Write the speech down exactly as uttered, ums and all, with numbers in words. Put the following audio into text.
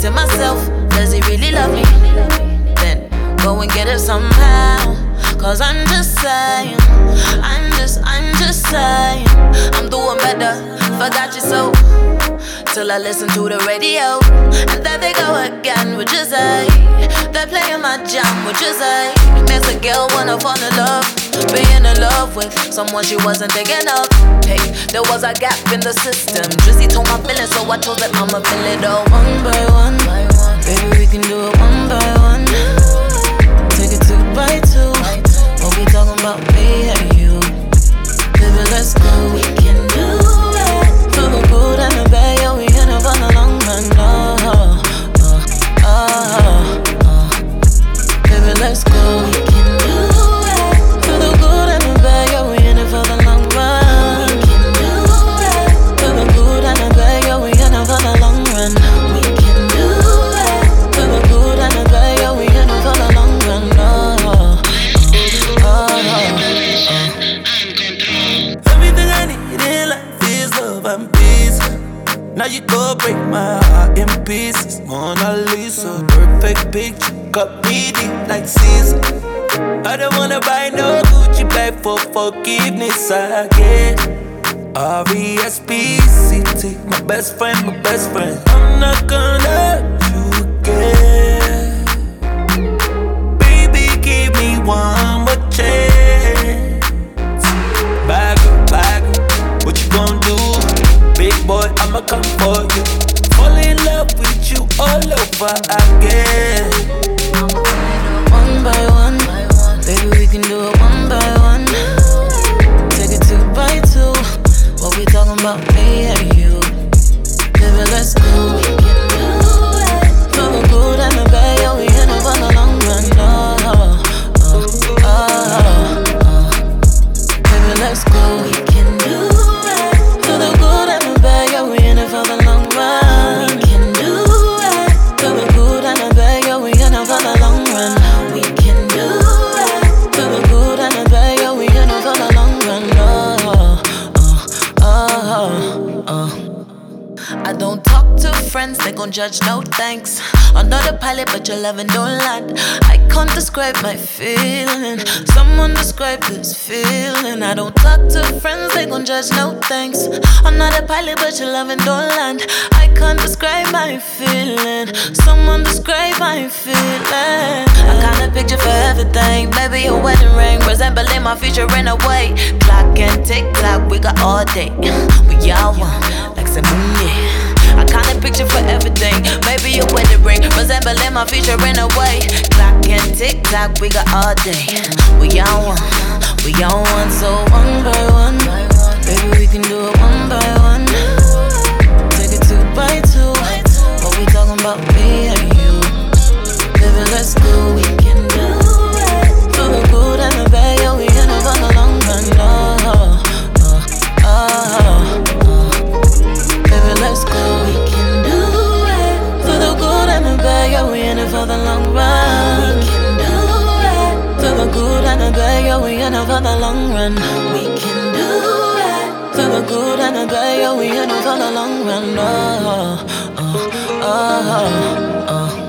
to myself, does he really love me? Then go and get it somehow. Cause I'm just saying, I'm just, I'm just saying, I'm doing better, forgot you so. Till I listen to the radio, and there they go again, would you say? They're playing my jam, would you say? Makes a girl wanna fall in love, being in love with someone she wasn't thinking of. Hey, there was a gap in the system. Drizzy told my feelings, so I told that I'ma fill it all one by one. Baby, we can do it one by one. Take it two by two. What we talking about, me and you? Baby, let's go. We can do it. For the good and the bad, yeah, we in it for the long run. Oh, oh, oh, oh. Baby, let's go. We can do it. For the good and the bad, yeah, we in it for the long run. We can do it. For the good and the bad, yeah, we in it for the long run. We can do it. For the good and the bad, yeah, we in it for the long run. Oh, oh, oh, oh. Everything I need in life is love and peace. Now you go break my heart in pieces. Mona Lisa, perfect picture, cut me deep like Caesar. I don't wanna buy no Gucci bag for forgiveness. I get R E S P C T, my best friend, my best friend. I'm not gonna hurt you again. Baby, give me one more chance. Back up, back up, what you gon' do? Big boy, I'ma come for you. Fall in love with you all over again. One by one, baby, we can do it one by one. Take it two by two. What we talking about, me and you? Baby, let's go. We can do it. For the good and the bad, yeah, we in it for the long run. Oh, oh, oh, oh. Baby, let's go. We can do it. For the good and the bad, yeah, we in it for the long run. We can do it. For the good and the bad, yeah, we in it for the long run. We can do it. For the good and the bad, yeah, we in it for the long run. Oh, oh, oh, oh. I don't talk to friends, they gon' judge, no thanks. I'm not a pilot, but your loving don't land. I can't describe my feeling. Someone describe this feeling. I don't talk to friends, they gon' judge, no thanks. I'm not a pilot, but your loving don't land. I can't describe my feeling. Someone describe my feeling. I kinda picture for everything. Baby, your wedding ring resembling my future in a way. Clock and tick tock, we got all day. We all one, like some moon, yeah. I kinda picture for everything. Baby, your wedding ring resembling my future in a way. Clock and tick tock, we got all day. We on one, we on one, so one by one. Baby, we can do it one by one. Take it two by two. What we talking about, me and you? Baby, let's go. We can do it. For the good and the bad, yeah, we in it for the long run. Oh, oh, oh, oh. Baby, let's go. We can do it. For the good and the bad, yeah, we in it for the long run. We can do it. For the good and the bad, yeah, we in it for the long run. We can do it. For the good and the bad, yeah, we in it for the long run. Oh, oh, oh, oh.